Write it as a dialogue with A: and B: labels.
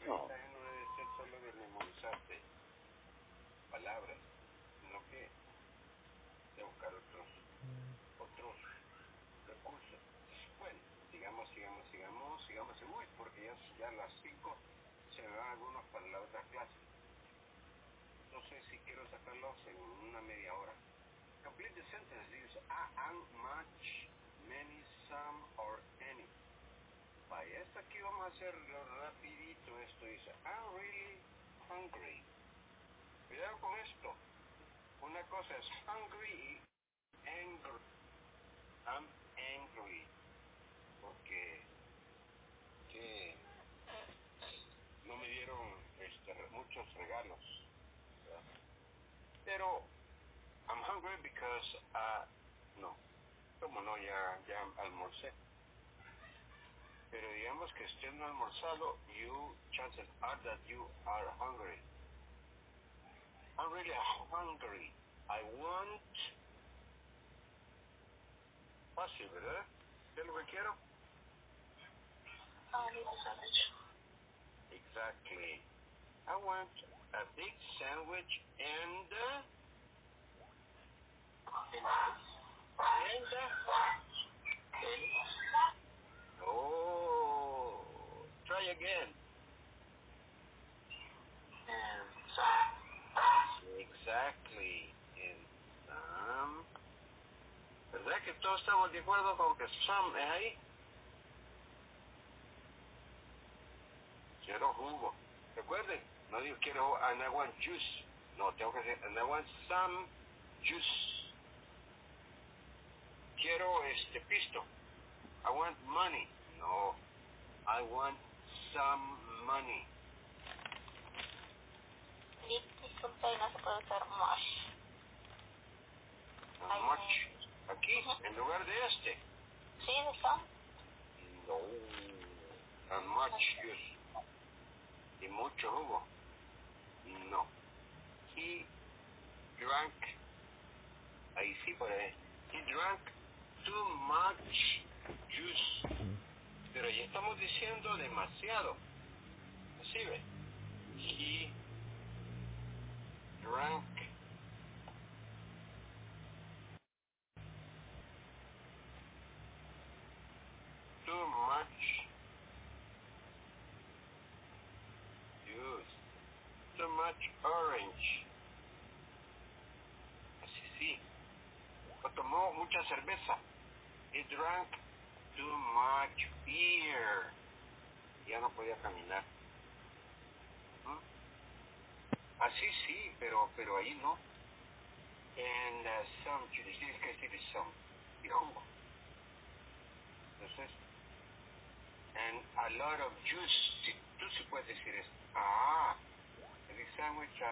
A: No. No debe ser solo de memorizarte palabras, sino que de buscar otros recursos. Bueno, sigamos en hoy, porque ya a las 5 se me van algunos para la otra clase. Entonces, si quiero sacarlos en una media hora. Complete the sentence. Dice, am, much, many, some, or any. Vaya, esto aquí vamos a hacerlo rapidito. Esto dice, I'm really hungry. Cuidado con esto. Una cosa es hungry y angry. I'm angry. Porque no me dieron muchos regalos. ¿Verdad? Pero I'm hungry because no. Como no, ya almorcé. Pero digamos que usted no ha almorzado, chances are that you are hungry. I'm really hungry. I want... Fácil, ¿verdad? ¿Qué es lo que quiero? Exactly. I want a big sandwich and... Oh, try again. And some. Exactly. And some. ¿Verdad que todos estamos de acuerdo con que some es ahí? Quiero jugo. Recuerden, no digo quiero and I want juice. No, tengo que decir and I want some juice. Quiero pisto. I want money. No, I want some money.
B: Disculpe, no se puede usar much.
A: Much. Aquí, en lugar de este.
B: Sí, de some.
A: No. And much juice. Y mucho jugo. No. He drank. Ahí sí, por ahí. He drank too much juice. Pero ya estamos diciendo demasiado. Así ve. He drank too much juice. Too much orange. Así sí. O tomó mucha cerveza. He drank too much beer. Ya no podía caminar. Así sí, pero ahí no. And some juice, tienes que decir some. Y jugo. Entonces, and a lot of juice. Tú sí puedes decir esto. The sandwich